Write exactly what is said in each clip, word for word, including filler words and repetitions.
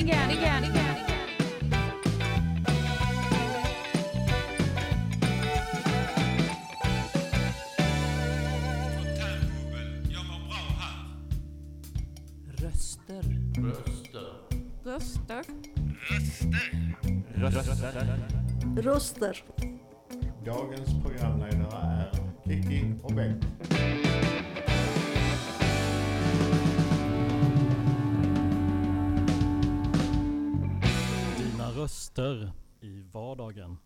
igen, igen, igen. Röster. Röster. Röster. Röster. Röster. Dagens programledare är Kiki och Bengt. Dina röster i vardagen.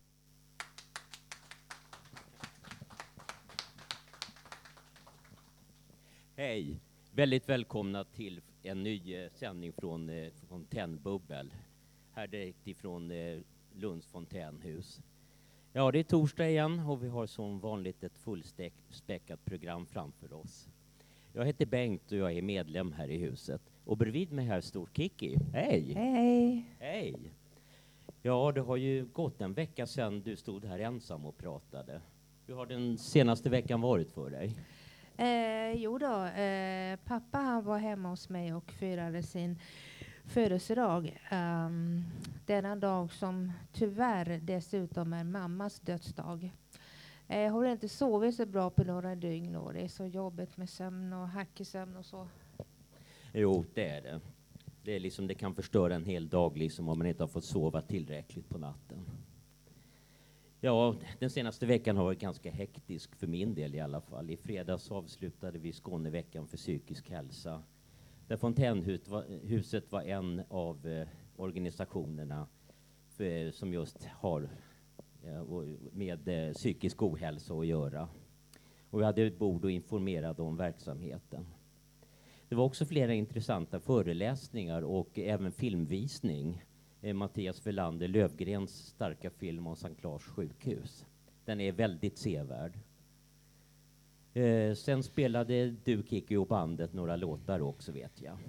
Hej, väldigt välkomna till en ny eh, sändning från eh, Fontänbubbel. Här direkt ifrån eh, Lunds fontänhus. Ja, det är torsdag igen och vi har som vanligt ett fullspäckat program framför oss. Jag heter Bengt och jag är medlem här i huset. Och bredvid mig här står Kiki. Hej! Hej. Hej! Ja, det har ju gått en vecka sedan du stod här ensam och pratade. Hur har den senaste veckan varit för dig? Eh, jo då, eh, pappa han var hemma hos mig och firade sin födelsedag. Um, denna dag som tyvärr dessutom är mammas dödsdag. Jag eh, har inte sovit så bra på några dygn och det är så jobbigt med sömn och hackesömn och så. Jo, det är det. Det är liksom, det kan förstöra en hel dag liksom om man inte har fått sova tillräckligt på natten. Ja, den senaste veckan har varit ganska hektisk för min del i alla fall. I fredags avslutade vi Skåneveckan för psykisk hälsa. Där Fontänhuset var en av eh, organisationerna för, som just har eh, med eh, psykisk ohälsa att göra. Och vi hade ett bord och informerade om verksamheten. Det var också flera intressanta föreläsningar och även filmvisning. Eh, Mattias Verlander Lövgrens starka film om Sankt Lars sjukhus. Den är väldigt sevärd. Eh, sen spelade du, Kiki, och bandet några låtar också, vet jag.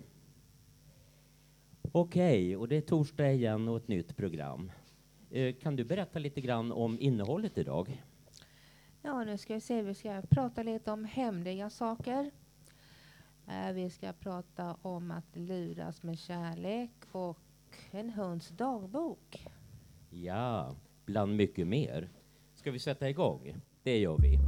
Okej, okay, och det är torsdag igen och ett nytt program. Eh, kan du berätta lite grann om innehållet idag? Ja, nu ska vi se. Vi ska prata lite om hemliga saker. Eh, vi ska prata om att luras med kärlek och en hunds dagbok. Ja, bland mycket mer. Ska vi sätta igång? Det gör vi.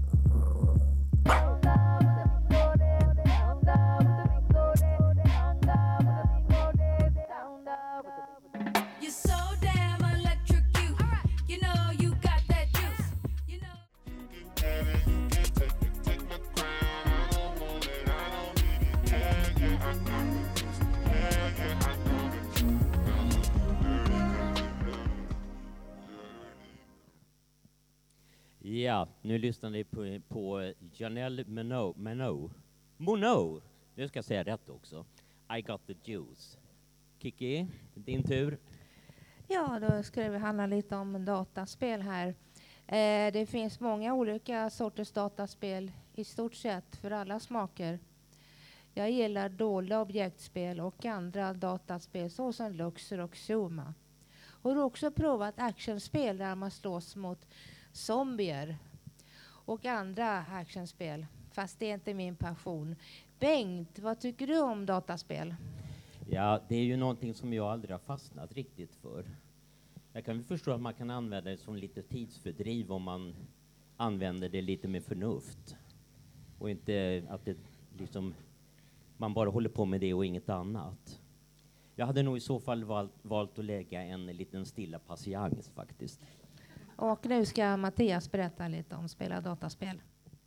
Ja, nu lyssnar ni på, på Janelle Monáe. Monáe. Monáe. Nu ska jag säga rätt också. I got the juice. Kiki, din tur. Ja, då ska det handla lite om dataspel här. Eh, det finns många olika sorters dataspel i stort sett för alla smaker. Jag gillar dolda objektspel och andra dataspel såsom Luxor och Zuma. Har du också provat actionspel där man slåss mot zombier och andra actionspel? Fast det är inte min passion. Bengt, vad tycker du om dataspel? Ja, det är ju någonting som jag aldrig har fastnat riktigt för. Jag kan förstå att man kan använda det som lite tidsfördriv om man använder det lite med förnuft. Och inte att det liksom, man bara håller på med det och inget annat. Jag hade nog i så fall valt, valt att lägga en liten stilla patiens faktiskt. Och nu ska Mattias berätta lite om spela dataspel.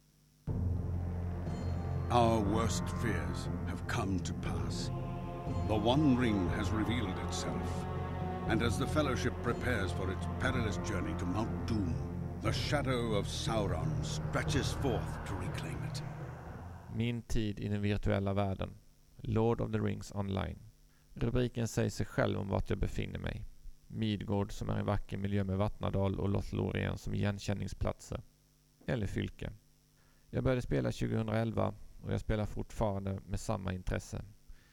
Our worst fears have come to pass. The One Ring has revealed itself. And as the Fellowship prepares for its perilous journey to Mount Doom, the shadow of Sauron stretches forth to reclaim it. Min tid i den virtuella världen. Lord of the Rings Online. Rubriken säger sig själv om vart jag befinner mig. Midgård som är en vacker miljö med Vattnadal och Lothlorien som igenkänningsplatser. Eller Fylke. Jag började spela tjugohundraelva och jag spelar fortfarande med samma intresse.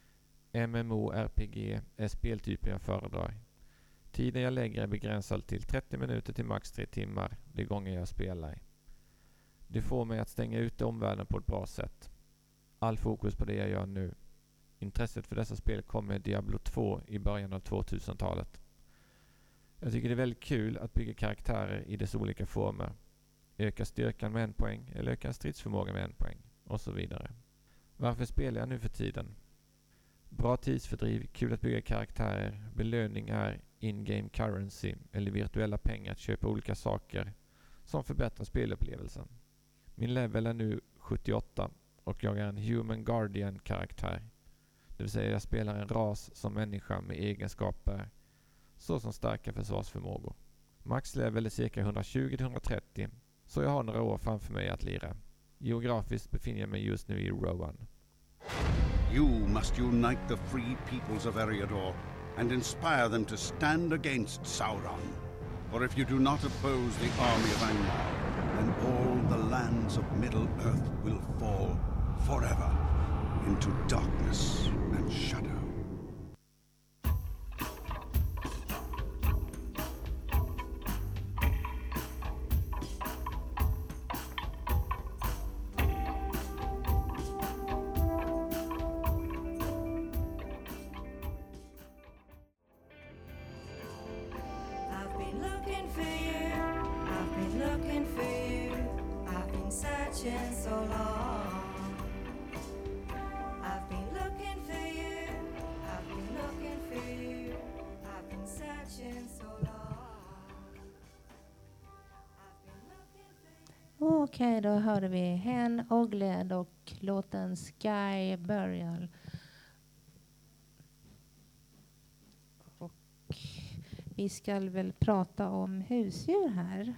MMORPG är speltypen jag föredrar. Tiden jag lägger är begränsad till trettio minuter till max tre timmar de gånger jag spelar. Det får mig att stänga ute omvärlden på ett bra sätt. All fokus på det jag gör nu. Intresset för dessa spel kom med Diablo två i början av tvåtusentalet. Jag tycker det är väldigt kul att bygga karaktärer i dess olika former. Öka styrkan med en poäng eller öka stridsförmågan med en poäng och så vidare. Varför spelar jag nu för tiden? Bra tidsfördriv, kul att bygga karaktärer, belöning är in-game currency eller virtuella pengar att köpa olika saker som förbättrar spelupplevelsen. Min level är nu sjuttioåtta och jag är en Human Guardian-karaktär. Det vill säga jag spelar en ras som människa med egenskaper såsom starka försvarsförmågor. Max level är cirka hundratjugo till hundratrettio så jag har några år framför mig att lira. Geografiskt befinner jag mig just nu i Rowan. You must unite the free peoples of Eriador and inspire them to stand against Sauron. For if you do not oppose the army of Angmar, then all the lands of Middle-earth will fall forever into darkness and shadow. I've been looking for you, I've been looking for you, I've been searching so long. I've been looking for you, I've been looking for you, I've been searching so long. I've been looking for you. Okej, då hörde vi Hen Ogled och låten Sky Burial. Och vi ska väl prata om husdjur här.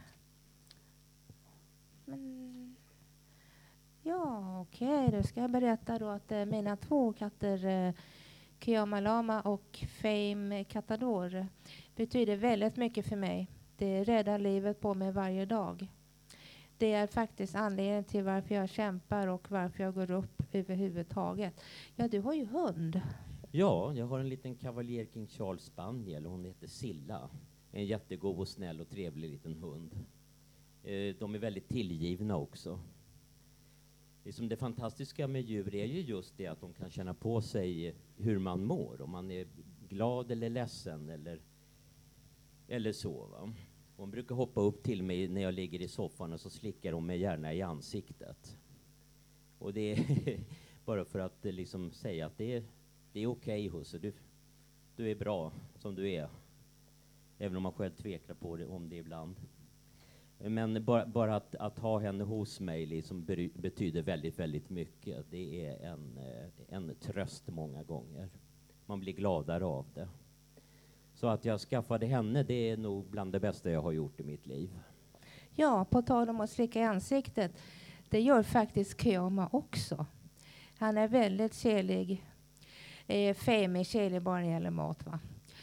Men ja, okej, då ska jag berätta då att eh, mina två katter eh, Kiama Lama och Fame Catador betyder väldigt mycket för mig. Det räddar livet på mig varje dag. Det är faktiskt anledningen till varför jag kämpar och varför jag går upp överhuvudtaget. Ja, du har ju hund. Ja, jag har en liten Cavalier King Charles Spaniel och hon heter Silla. En jättegod och snäll och trevlig liten hund. Eh, de är väldigt tillgivna också. Det som det fantastiska med djur är ju just det att de kan känna på sig hur man mår. Om man är glad eller ledsen eller, eller så. Va? Hon brukar hoppa upp till mig när jag ligger i soffan och så slickar hon mig gärna i ansiktet. Och det är bara för att liksom säga att det är, det är okej Husse, du, du är bra som du är. Även om man själv tvekar på det, om det ibland. Men bara, bara att, att ha henne hos mig liksom bry, betyder väldigt, väldigt mycket. Det är en, en tröst många gånger. Man blir gladare av det. Så att jag skaffade henne, det är nog bland det bästa jag har gjort i mitt liv. Ja, på tal om att slicka i ansiktet. Det gör faktiskt Kiama också. Han är väldigt kärlig. Eh, Fame är kärlig bara när det gäller mat, va?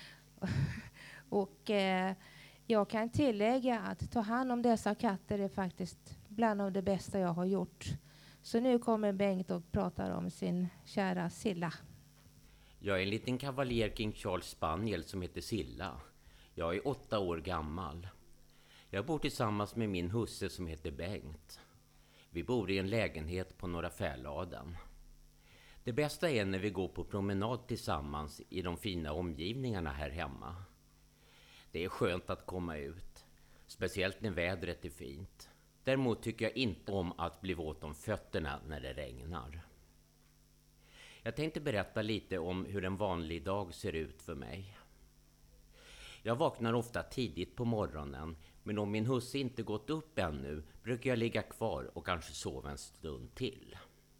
Och eh, jag kan tillägga att ta hand om dessa katter är faktiskt bland av det bästa jag har gjort. Så nu kommer Bengt och pratar om sin kära Silla. Jag är en liten Cavalier King Charles Spaniel som heter Silla. Jag är åtta år gammal. Jag bor tillsammans med min husse som heter Bengt. Vi bor i en lägenhet på Norra Fäladen. Det bästa är när vi går på promenad tillsammans i de fina omgivningarna här hemma. Det är skönt att komma ut, speciellt när vädret är fint. Däremot tycker jag inte om att bli våt om fötterna när det regnar. Jag tänkte berätta lite om hur en vanlig dag ser ut för mig. Jag vaknar ofta tidigt på morgonen, men om min husse inte gått upp ännu brukar jag ligga kvar och kanske sova en stund till.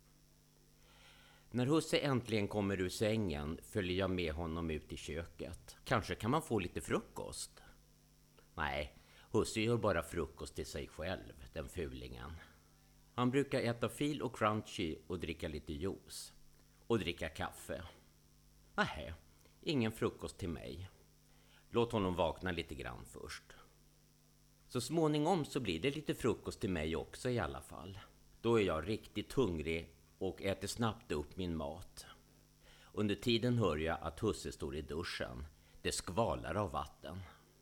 När husse äntligen kommer ur sängen följer jag med honom ut i köket. Kanske kan man få lite frukost? Nej, husse gör bara frukost till sig själv, den fulingen. Han brukar äta fil och crunchy och dricka lite juice. Och dricka kaffe. Nähä, ingen frukost till mig. Låt honom vakna lite grann först. Så småningom så blir det lite frukost till mig också i alla fall. Då är jag riktigt hungrig och äter snabbt upp min mat. Under tiden hör jag att husse står i duschen. Det skvalar av vatten.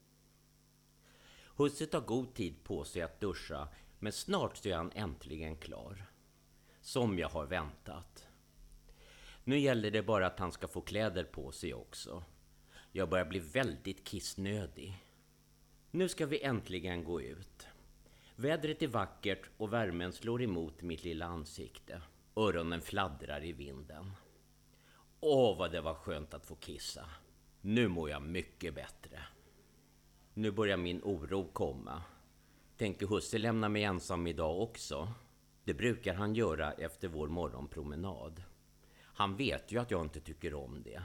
Husse tar god tid på sig att duscha, men snart så är han äntligen klar. Som jag har väntat. Nu gäller det bara att han ska få kläder på sig också. Jag börjar bli väldigt kissnödig. Nu ska vi äntligen gå ut. Vädret är vackert och värmen slår emot mitt lilla ansikte. Öronen fladdrar i vinden. Åh, vad det var skönt att få kissa. Nu mår jag mycket bättre. Nu börjar min oro komma. Tänker husse lämna mig ensam idag också? Det brukar han göra efter vår morgonpromenad. Han vet ju att jag inte tycker om det.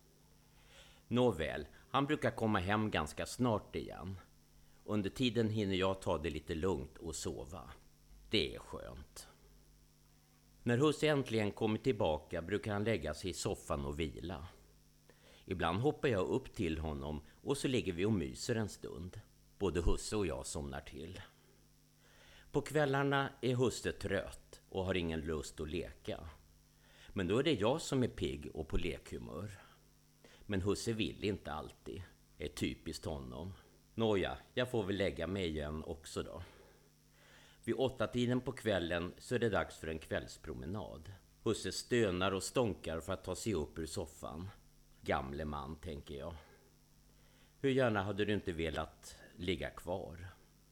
Nåväl, han brukar komma hem ganska snart igen. Under tiden hinner jag ta det lite lugnt och sova. Det är skönt. När husse äntligen kommer tillbaka brukar han lägga sig i soffan och vila. Ibland hoppar jag upp till honom och så ligger vi och myser en stund. Både husse och jag somnar till. På kvällarna är husse trött och har ingen lust att leka. Men då är det jag som är pigg och på lekhumör. Men husse vill inte alltid. Det är typiskt honom. Nåja, jag får väl lägga mig igen också då. Vid åtta tiden på kvällen så är det dags för en kvällspromenad. Husse stönar och stånkar för att ta sig upp ur soffan. Gamle man, tänker jag. Hur gärna hade du inte velat ligga kvar?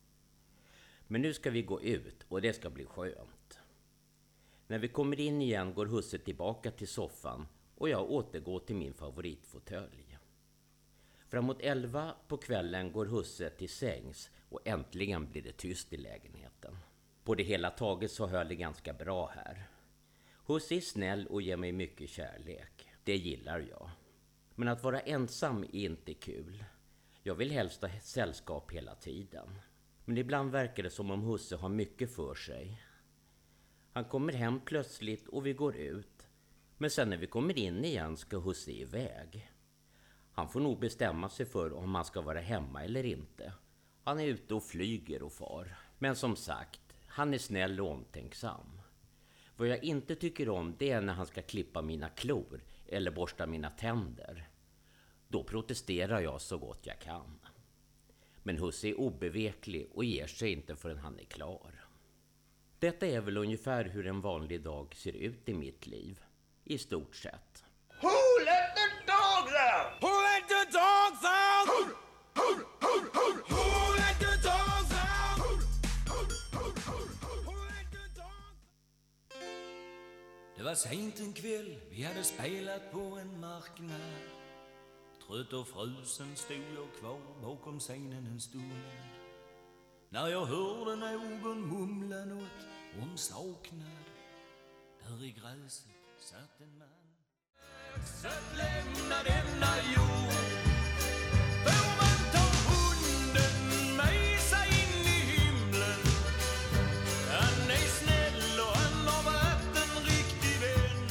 Men nu ska vi gå ut och det ska bli skönt. När vi kommer in igen går husse tillbaka till soffan och jag återgår till min favoritfåtölj. Framåt elva på kvällen går husse till sängs och äntligen blir det tyst i lägenheten. På det hela taget så höll det ganska bra här. Husse är snäll och ger mig mycket kärlek. Det gillar jag. Men att vara ensam är inte kul. Jag vill helst ha sällskap hela tiden. Men ibland verkar det som om husse har mycket för sig. Han kommer hem plötsligt och vi går ut. Men sen när vi kommer in igen ska husse iväg. Han får nog bestämma sig för om han ska vara hemma eller inte. Han är ute och flyger och far. Men som sagt, han är snäll och omtänksam. Vad jag inte tycker om det är när han ska klippa mina klor eller borsta mina tänder. Då protesterar jag så gott jag kan. Men husse är obeveklig och ger sig inte förrän han är klar. Detta är väl ungefär hur en vanlig dag ser ut i mitt liv. I stort sett. Who let the dogs out? Who let the dogs out? Who, who, who, who, who let the dogs out? Who, who, who, who, who let the dogs? Det var sent en kväll, vi hade spelat på en marknad. Trött och frusen stod jag kvar bakom scenen en stund. När jag hörde någon mumla något om saknad. Där i gräset satt en man. Så lämna denna jord. Får man ta hunden med sig in i himlen. Han är snäll och han har varit en riktig vän.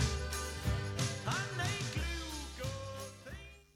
Han är klok och fin.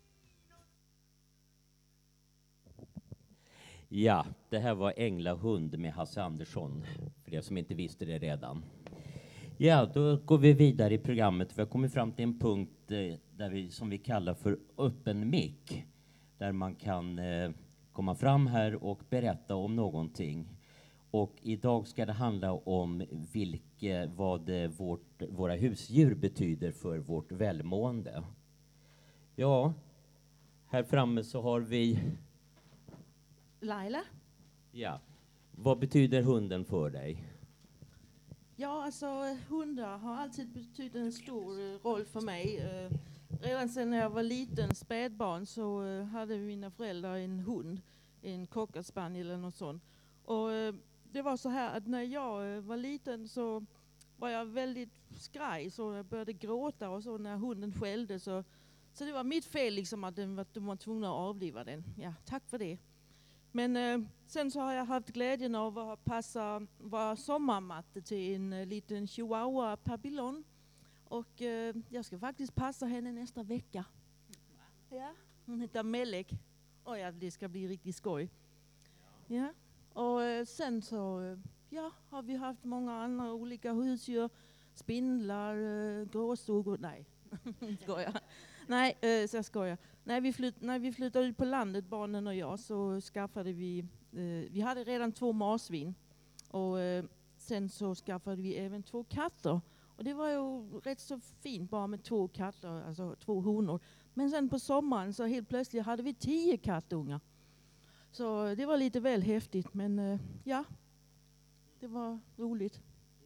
Ja, det här var Änglahund med Hasse Andersson. För er som inte visste det redan. Ja, då går vi vidare i programmet. Vi har kommit fram till en punkt eh, där vi, som vi kallar för öppen mick. Där man kan eh, komma fram här och berätta om någonting. Och idag ska det handla om vilke, vad eh, vårt, våra husdjur betyder för vårt välmående. Ja, här framme så har vi... Laila? Ja, vad betyder hunden för dig? Ja, alltså hundar har alltid betytt en stor uh, roll för mig. Uh, redan sedan jag var liten, spädbarn, så uh, hade mina föräldrar en hund, en cocker spaniel eller något sånt. Och uh, det var så här att när jag uh, var liten så var jag väldigt skraj, så jag började gråta och så när hunden skällde. Så, så det var mitt fel liksom att den var, de var tvungna att avliva den. Ja, tack för det. Men eh, sen så har jag haft glädjen av att passa, vara sommarmatte till en eh, liten chihuahua papillon. Och eh, jag ska faktiskt passa henne nästa vecka. Ja, hon heter Melek. Och ja, det ska bli riktigt skoj. Ja, ja. Och eh, sen så eh, ja, har vi haft många andra olika husdjur. Spindlar, eh, gråsugor. Nej, skojar. Nej, eh, så jag skojar. När vi, flytt, när vi flyttade ut på landet, barnen och jag, så skaffade vi... Eh, vi hade redan två marsvin. Och eh, sen så skaffade vi även två katter. Och det var ju rätt så fint bara med två katter, alltså två honor. Men sen på sommaren så helt plötsligt hade vi tio kattungar. Så det var lite väl häftigt, men uh, ja, det var roligt.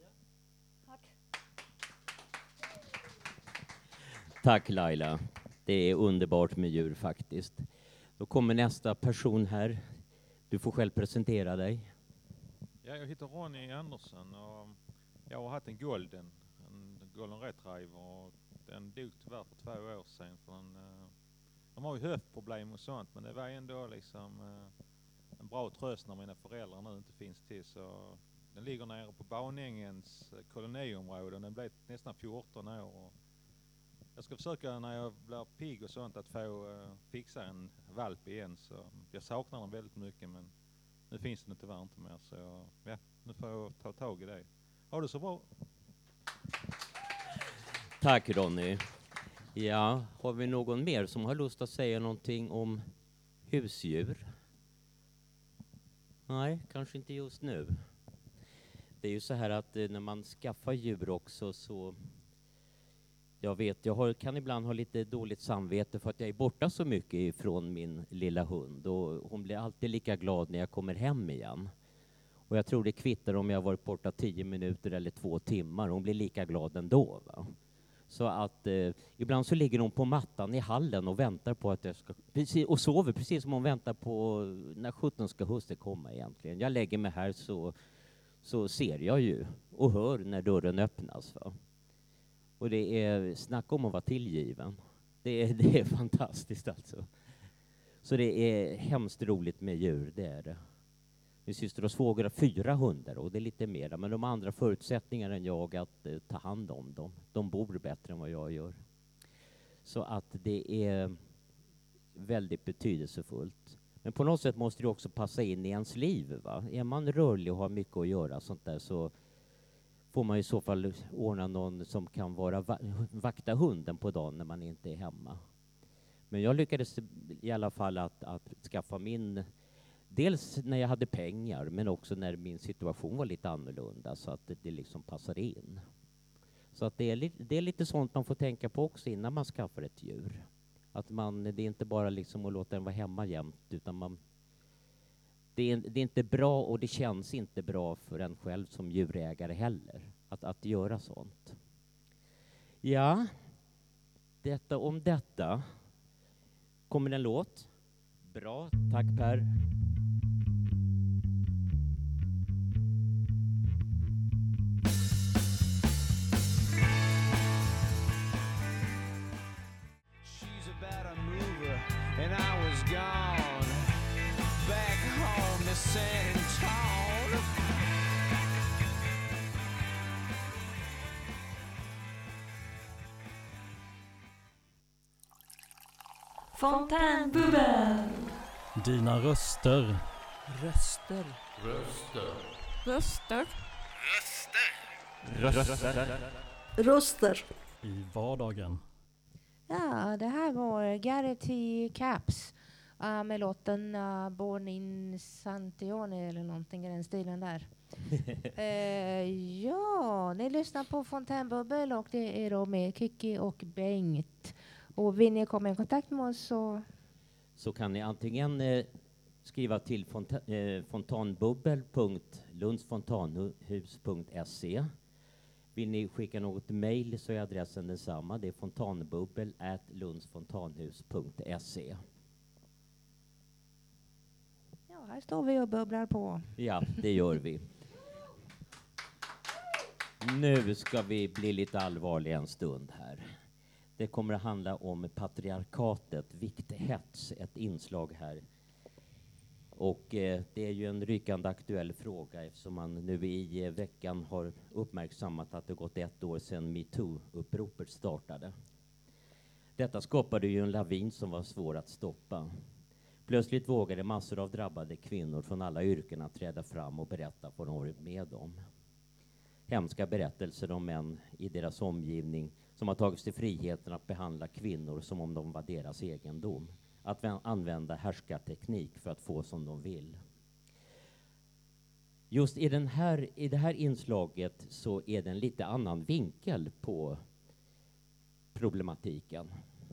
Tack Laila. Det är underbart med djur faktiskt. Då kommer nästa person här. Du får själv presentera dig. Ja, jag heter Ronny Andersson och jag har haft en golden, en golden retriever, och den dog tyvärr för två år sedan. För den, uh, de har ju höftproblem och sånt, men det var ändå liksom uh, en bra tröst när mina föräldrar nu inte finns till. Så den ligger nere på Banängens koloniområde och den blev nästan fjorton år. Och jag ska försöka när jag blir pigg och sånt att få uh, fixa en valp igen. Så jag saknar den väldigt mycket, men nu finns den tyvärr inte mer. Så ja, nu får jag ta tag i det. Ha det så bra. Tack Ronny. Ja, har vi någon mer som har lust att säga någonting om husdjur? Nej, kanske inte just nu. Det är ju så här att eh, när man skaffar djur också så... Jag vet, jag har, kan ibland ha lite dåligt samvete för att jag är borta så mycket ifrån min lilla hund. Och hon blir alltid lika glad när jag kommer hem igen. Och jag tror det kvittar om jag har varit borta tio minuter eller två timmar. Hon blir lika glad ändå, va? Så att eh, ibland så ligger hon på mattan i hallen och väntar på att jag ska... Precis, och sover precis som hon väntar på när sjutton ska huset komma egentligen. Jag lägger mig här så, så ser jag ju och hör när dörren öppnas, va? Och det är snack om att vara tillgiven. Det är, det är fantastiskt alltså. Så det är hemskt roligt med djur, det är det. Min syster och svåger har fyra hundar och det är lite mer. Men de andra förutsättningar än jag att eh, ta hand om dem. De bor bättre än vad jag gör. Så att det är väldigt betydelsefullt. Men på något sätt måste det också passa in i ens liv, va? Är man rörlig och har mycket att göra sånt där så får man i så fall ordna någon som kan vara va- vakta hunden på dagen när man inte är hemma. Men jag lyckades i alla fall att, att skaffa min... Dels när jag hade pengar, men också när min situation var lite annorlunda så att det, det liksom passade in. Så att det är, li- det är lite sånt man får tänka på också innan man skaffar ett djur. Att man, det är inte bara liksom att låta den vara hemma jämt, utan man... Det är, det är inte bra och det känns inte bra för en själv som djurägare heller att, att göra sånt. Ja, detta om detta. Kommer en låt? Bra, tack Per. She's about a mover and I was gone back home to San Antonio. Fontänbubbel. Dina röster. Röster. Röster. Röster. Röster. Röster. I vardagen. Ja, det här var Garrity Caps uh, med låten uh, Born in Santione eller någonting i den stilen där. uh, ja, ni lyssnar på Fontänbubbel och det är då med Kiki och Bengt. Och vill ni komma i kontakt med oss så... Så kan ni antingen eh, skriva till fonta- eh, fontanbubbel punkt lundsfontanhus punkt se. Vill ni skicka något mejl så är adressen densamma. Det är fontanbubbel at lundsfontanhus punkt se. Ja, här står vi och bubblar på. Ja, det gör vi. Nu ska vi bli lite allvarliga en stund här. Det kommer att handla om patriarkatet, vikthets, ett inslag här. Och eh, det är ju en rykande aktuell fråga eftersom man nu i eh, veckan har uppmärksammat att det gått ett år sedan MeToo-uppropet startade. Detta skapade ju en lavin som var svår att stoppa. Plötsligt vågade massor av drabbade kvinnor från alla yrken att träda fram och berätta vad de varit med om. Hemska berättelser om män i deras omgivning som har tagit sig friheten att behandla kvinnor som om de var deras egendom. Att vä- använda härskarteknik för att få som de vill. just i, den här, i det här inslaget så är det en lite annan vinkel på problematiken.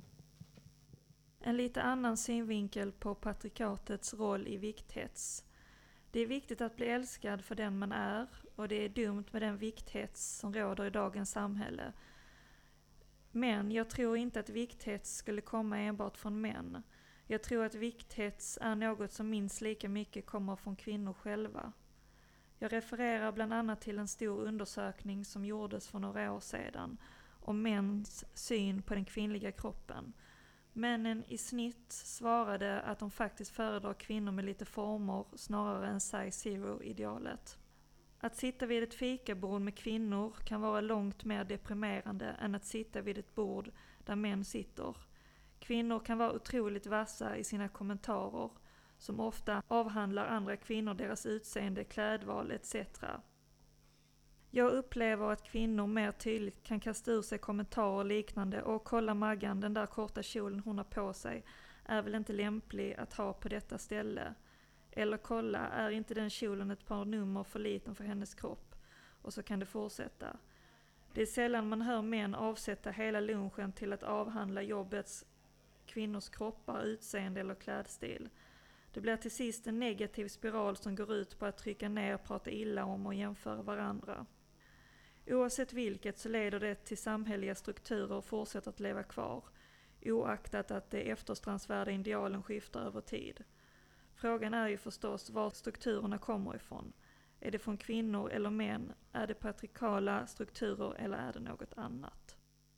En lite annan synvinkel på patriarkatets roll i vikthets. Det är viktigt att bli älskad för den man är, och det är dumt med den vikthets som råder i dagens samhälle. Men jag tror inte att vikthets skulle komma enbart från män. Jag tror att vikthets är något som minst lika mycket kommer från kvinnor själva. Jag refererar bland annat till en stor undersökning som gjordes för några år sedan om mäns syn på den kvinnliga kroppen. Männen i snitt svarade att de faktiskt föredrar kvinnor med lite former snarare än size zero-idealet. Att sitta vid ett fikabord med kvinnor kan vara långt mer deprimerande än att sitta vid ett bord där män sitter. Kvinnor kan vara otroligt vassa i sina kommentarer, som ofta avhandlar andra kvinnor, deras utseende, klädval et cetera. Jag upplever att kvinnor mer tydligt kan kasta ur sig kommentarer liknande och kolla Maggan, den där korta kjolen hon har på sig är väl inte lämplig att ha på detta ställe. Eller kolla, är inte den kjolen ett par nummer för liten för hennes kropp? Och så kan det fortsätta. Det är sällan man hör män avsätta hela lunchen till att avhandla jobbets kvinnors kroppar, utseende eller klädstil. Det blir till sist en negativ spiral som går ut på att trycka ner, prata illa om och jämföra varandra. Oavsett vilket så leder det till samhälleliga strukturer och fortsätter att leva kvar, oaktat att det eftersträvansvärda idealen skiftar över tid. Frågan är ju förstås var strukturerna kommer ifrån. Är det från kvinnor eller män? Är det patriarkala strukturer eller är det något annat?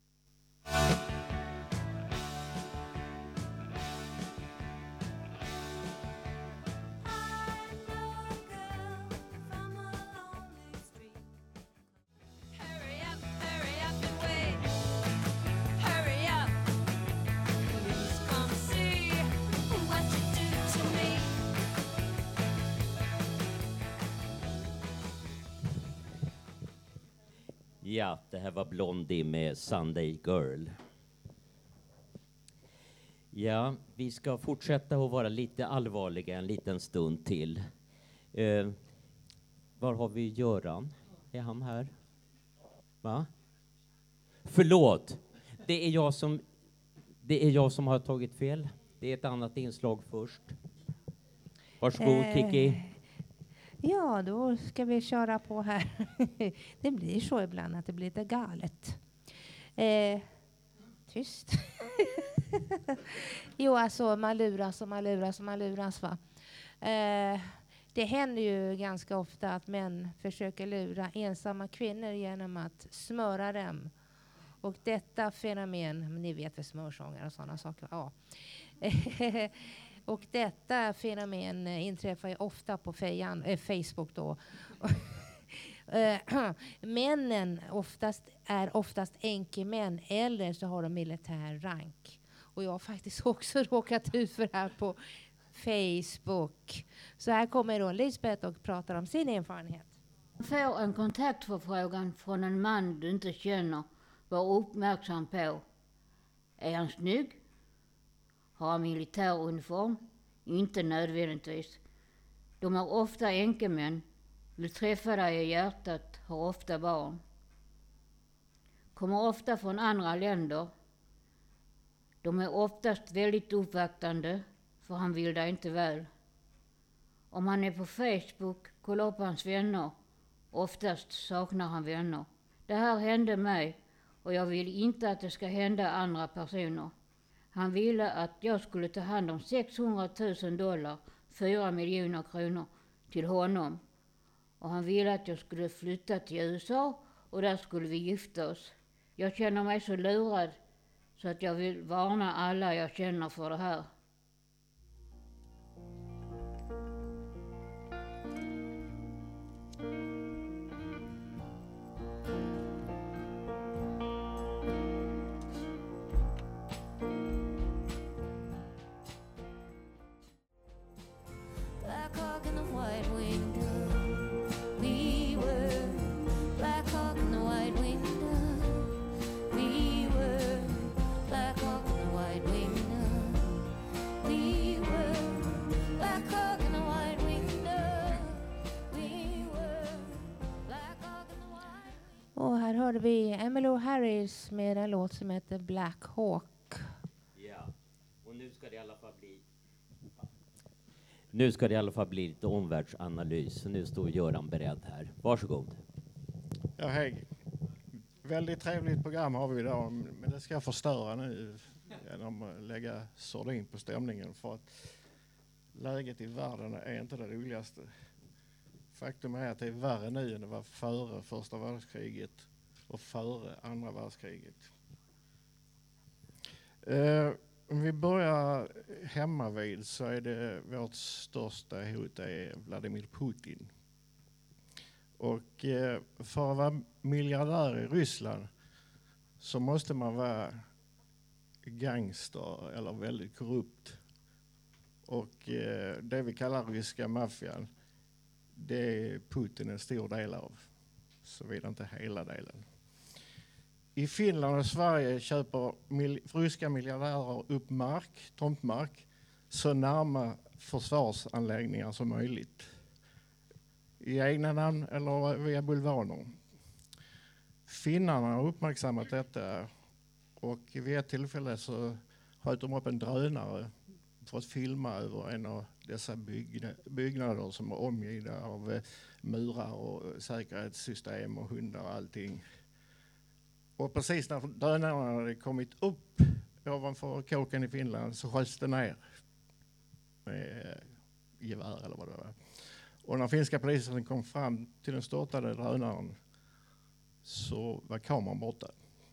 Ja, det här var Blondie med Sunday Girl. Ja, vi ska fortsätta att vara lite allvarliga en liten stund till. Eh, var har vi Göran? Är han här? Va? Förlåt. Det är jag som det är jag som har tagit fel. Det är ett annat inslag först. Varsågod, Eh. Kiki. Ja, då ska vi köra på här. Det blir så ibland att det blir lite galet. Eh, tyst. Jo, alltså man luras och man luras och man luras, va. Eh, det händer ju ganska ofta att män försöker lura ensamma kvinnor genom att smöra dem. Och detta fenomen, ni vet väl smörsånger och sådana saker, ja. Och detta fenomen inträffar ju ofta på fejan, äh, Facebook då. Männen oftast är oftast enkemän eller så har de militär rank. Och jag har faktiskt också råkat ut för det här på Facebook. Så här kommer då Lisbeth och pratar om sin erfarenhet. Får en kontaktförfrågan från en man du inte känner, var uppmärksam på. Är han snygg? Har han militäruniform? Inte nödvändigtvis. De är ofta enkemän, vill träffa dig i hjärtat, har ofta barn. Kommer ofta från andra länder. De är oftast väldigt uppvaktande, för han vill dig inte väl. Om han är på Facebook, kolla upp hans vänner. Oftast saknar han vänner. Det här hände mig och jag vill inte att det ska hända andra personer. Han ville att jag skulle ta hand om sexhundratusen dollar, fyra miljoner kronor, till honom. Och han ville att jag skulle flytta till U S A och där skulle vi gifta oss. Jag känner mig så lurad så att jag vill varna alla jag känner för det här. Black Hawk and the White Winged Dove. We were Black Hawk and the White Winged Dove. We were Black Hawk and the White Winged Dove. Emmylou Harris med en låt som heter Black Hawk. Ja, och nu ska det i alla fall bli Nu ska det i alla fall bli lite omvärldsanalys. Så nu står Göran beredd här. Varsågod. Ja, hej. Väldigt trevligt program har vi idag, men det ska jag förstöra nu genom att lägga sordin på stämningen, för att läget i världen är inte det roligaste. Faktum är att det är värre nu än det var före första världskriget och före andra världskriget. Uh, om vi börjar hemma vid, så är det vårt största hot är Vladimir Putin. Och uh, för att vara miljardär i Ryssland så måste man vara gangster eller väldigt korrupt. Och uh, det vi kallar ryska maffian, det är Putin en stor del av, såvida inte hela delen. I Finland och Sverige köper mil- ryska miljardärer upp mark, tomtmark, så närma försvarsanläggningar som möjligt. I egna namn eller via bulvaner. Finnarna har uppmärksammat detta, och vid ett tillfälle så sköt de upp en drönare för att filma över en av dessa bygg- byggnader som är omgivna av eh, murar och säkerhetssystem och hundar och allting. Och precis när drönarna hade kommit upp ovanför kåken i Finland så sköts det ner med eh, gevär eller vad det var. Och när finska polisen kom fram till den störtade drönaren så var kameran borta.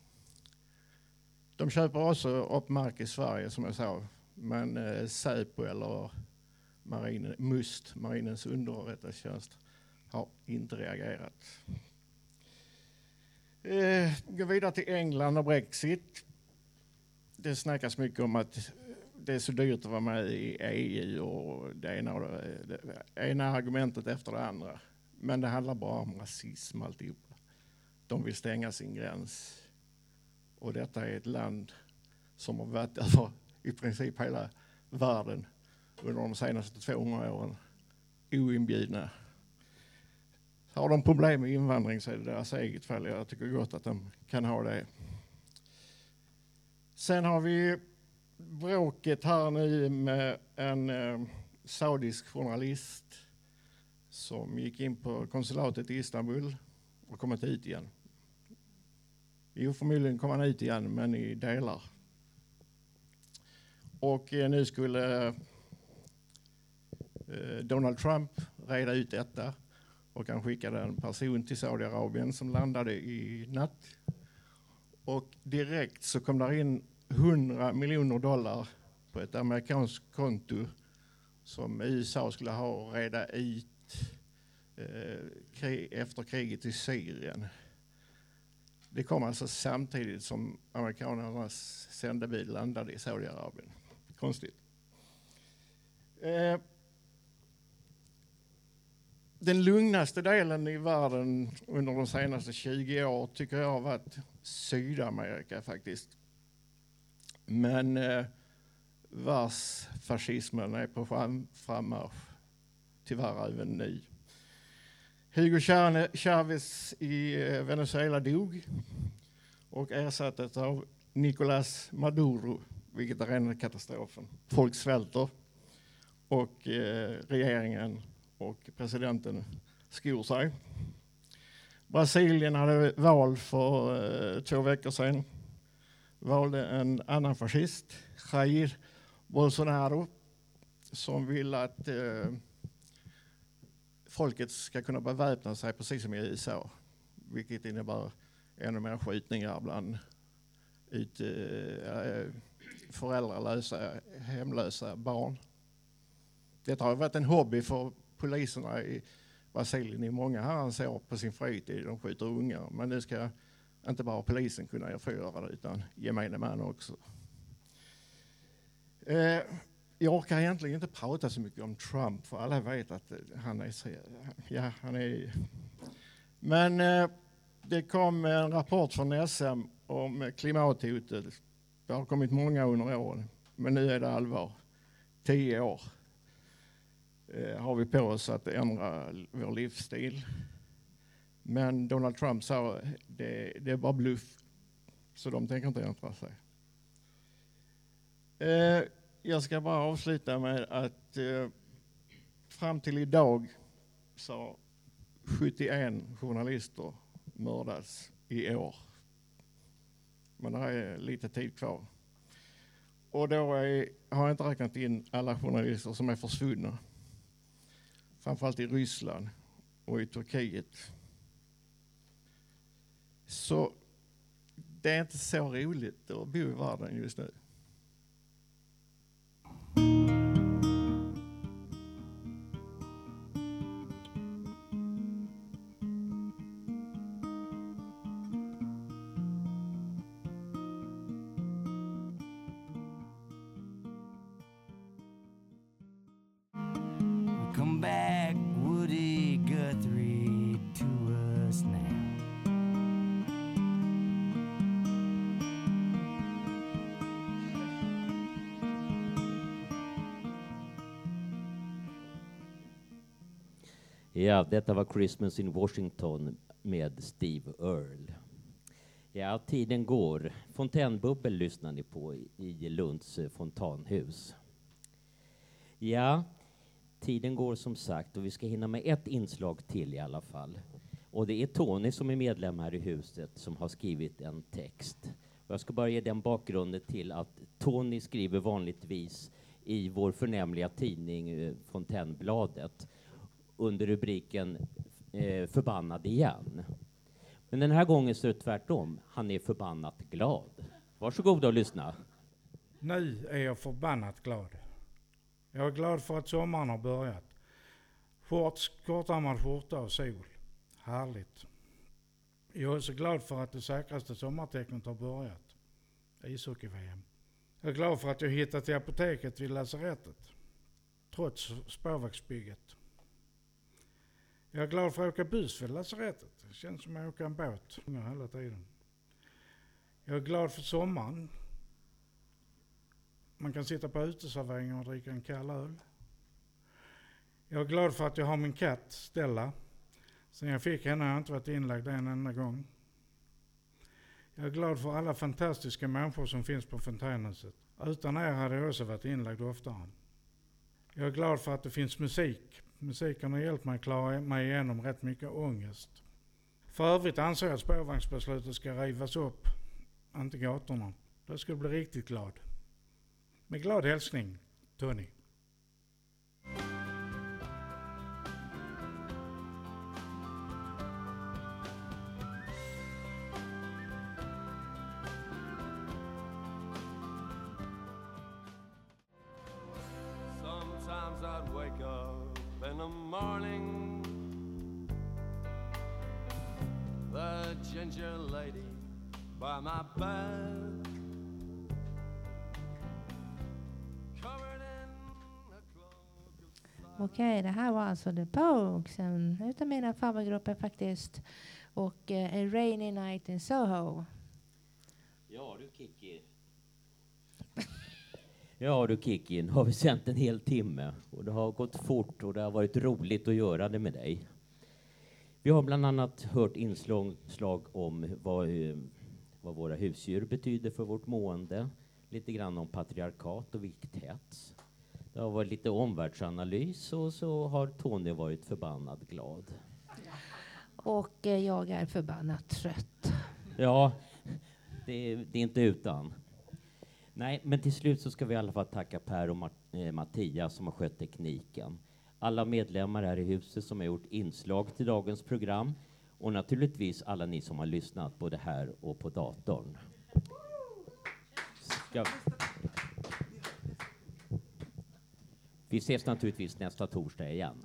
De köper också upp mark i Sverige, som jag sa. Men eh, Säpo eller marinen, MUST, marinens underrättelsetjänst, har inte reagerat. Eh, gå vidare till England och Brexit. Det snackas mycket om att det är så dyrt att vara med i E U och det ena, och det, det ena argumentet efter det andra. Men det handlar bara om rasism alltihopa. De vill stänga sin gräns. Och detta är ett land som har varit över i princip hela världen under de senaste tvåhundra åren oinbjudna. Har de problem med invandring så är det deras eget fall. Jag tycker gott att de kan ha det. Sen har vi bråket här nu med en eh, saudisk journalist som gick in på konsulatet i Istanbul och kommit ut igen. Jo, förmodligen kom han ut igen, men i delar. Och eh, nu skulle eh, Donald Trump reda ut detta, och han skickade en person till Saudiarabien som landade i natt. Och direkt så kom där in hundra miljoner dollar på ett amerikanskt konto som U S A skulle ha reda ut eh, krig, efter kriget i Syrien. Det kom alltså samtidigt som amerikanernas sändebud landade i Saudiarabien. Konstigt. Eh, den lugnaste delen i världen under de senaste tjugo år tycker jag har varit Sydamerika faktiskt. Men eh, världsfascismen är på fram, frammarsch, tyvärr även nu. Hugo Chávez i Venezuela dog och ersattes av Nicolás Maduro, vilket är en katastrofen. Folk svälter och eh, regeringen och presidenten skor sig. Brasilien hade val för eh, två veckor sedan. Valde en annan fascist, Jair Bolsonaro, som vill att eh, folket ska kunna beväpna sig precis som i U S A. Vilket innebär ännu mer skjutningar bland ut, eh, föräldralösa, hemlösa barn. Det har varit en hobby för poliserna i Brasilien i många herrans år på sin fritid. De skjuter ungar, men nu ska inte bara polisen kunna erfara det, utan gemene man också. Eh, jag orkar egentligen inte prata så mycket om Trump, för alla vet att han är... Ja, han är men eh, det kom en rapport från S M om klimathotet. Det har kommit många under åren, men nu är det allvar. Tio år eh, har vi på oss att ändra vår livsstil. Men Donald Trump sa det, det är bara bluff. Så de tänker inte ändra sig. Eh, jag ska bara avsluta med att eh, fram till idag så sjuttioen journalister mördats i år. Men det är lite tid kvar. Och då är, har jag inte räknat in alla journalister som är försvunna. Framförallt i Ryssland och i Turkiet. Så det är inte så roligt att bo i världen just nu. Come back, Woody Guthrie, to us now. Ja, detta var Christmas in Washington med Steve Earle. Ja, tiden går. Fontänbubbel lyssnar ni på i, i Lunds eh, fontanhus. Ja, tiden går som sagt och vi ska hinna med ett inslag till i alla fall. Och det är Tony som är medlem här i huset som har skrivit en text. Och jag ska bara ge den bakgrunden till att Tony skriver vanligtvis i vår förnämliga tidning eh, Fontänbladet under rubriken eh, förbannad igen. Men den här gången så är det tvärtom. Han är förbannat glad. Varsågod och lyssna. Nu är jag förbannat glad. Jag är glad för att sommaren har börjat. Shorts, kortärmad skjorta och sol. Härligt. Jag är så glad för att det säkraste sommartecknet har börjat. Ishockey-V M. Jag är glad för att jag hittat till apoteket vid lasarettet. Trots spårvagnsbygget. Jag är glad för att åka buss vid lasarettet. Det känns som att åka en båt hela tiden. Jag är glad för sommaren. Man kan sitta på uteserveringen och dricka en kall öl. Jag är glad för att jag har min katt Stella. Sen jag fick henne har jag inte varit inlagd en enda gång. Jag är glad för alla fantastiska människor som finns på Fontänhuset. Utan er hade jag också varit inlagd oftare. Jag är glad för att det finns musik. Musiken har hjälpt mig att klara mig igenom rätt mycket ångest. För övrigt anser jag att spårvagnsbeslutet ska rivas upp, inte gatorna. Då skulle jag bli riktigt glad. Med glad hälsning, Tony. Sometimes I'd wake up in the morning, the ginger lady by my bed, covered in a cloak of Okej, det här var alltså The Pogues, en utav mina favoritgrupper faktiskt. Och eh, A Rainy Night in Soho. Ja du Kiki. Ja du Kiki, nu har vi sänt en hel timme och det har gått fort och det har varit roligt att göra det med dig. Vi har bland annat hört inslag om vad, eh, vad våra husdjur betyder för vårt mående. Lite grann om patriarkat och vikthets. Det har varit lite omvärldsanalys och så har Tony varit förbannad glad. Och eh, jag är förbannat trött. Ja, det, det är inte utan. Nej, men till slut så ska vi i alla fall tacka Per och Mart- eh, Mattias som har skött tekniken. Alla medlemmar här i huset som har gjort inslag till dagens program. Och naturligtvis alla ni som har lyssnat både här och på datorn. Ska... Vi ses naturligtvis nästa torsdag igen.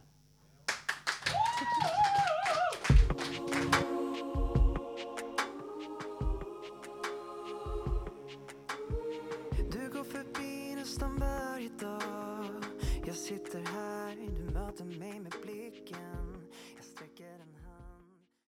Du går förbi nästan varje dag. Jag sitter här